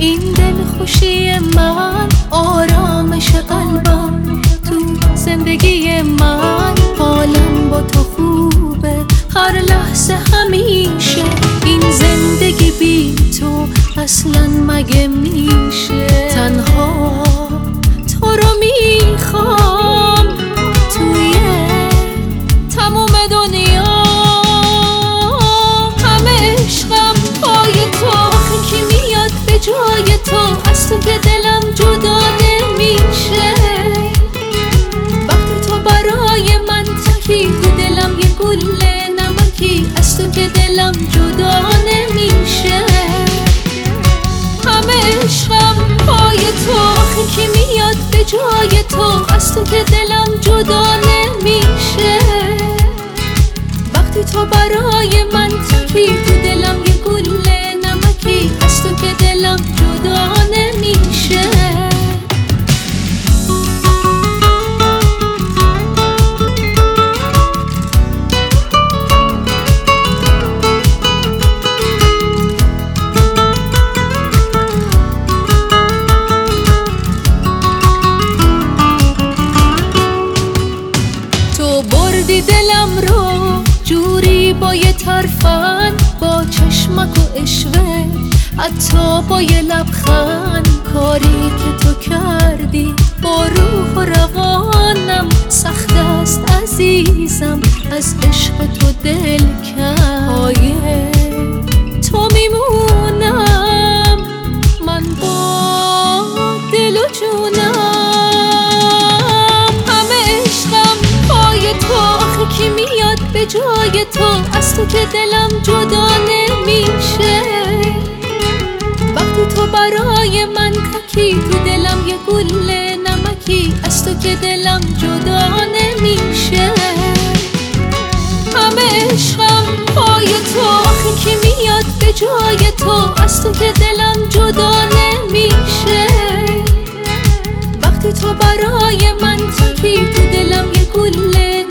این دل خوشی من، آرامش قلبم، تو زندگی من، حالم با تو خوبه هر لحظه همیشه. این زندگی بی تو اصلا مگه میشه؟ تنها تو رو میخوام توی تموم دنیا. همه عشقم پای تو، آخه کی میاد به جای تو؟ از تو که دلم جدا نمیشه. وقتی تو برای من تکی، تو دلم یه گله نمکی، از تو که دلم جدا نمیشه. همه عشقم پای تو، آخه کی میاد به جای تو؟ از تو که دلم جدا نمیشه. وقتی تو برای من تکی، تو دلم یه گله نمکی، از تو که دلم جدا نمیشه. تو بردی دلم رو جوری با یه ترفند، با چشمک و اشوه، حتی با یه لبخند. کاری که تو کردی با روح و روانم سخت است عزیزم، از عشق تو دل کنده تو میمونم من با دل و جونم. همه عشقم پای تو، آخه کی میاد به جای تو؟ از تو که دلم جدا نمیشه. وقتی تو برای من تکی، تو دلم یه گله نمکی، از تو که دلم جدا نمیشه. همه عشقم پای تو، آخه کی میاد به جای تو؟ از تو که دلم جدا نمیشه. وقتی تو برای من تکی، تو دلم یه گله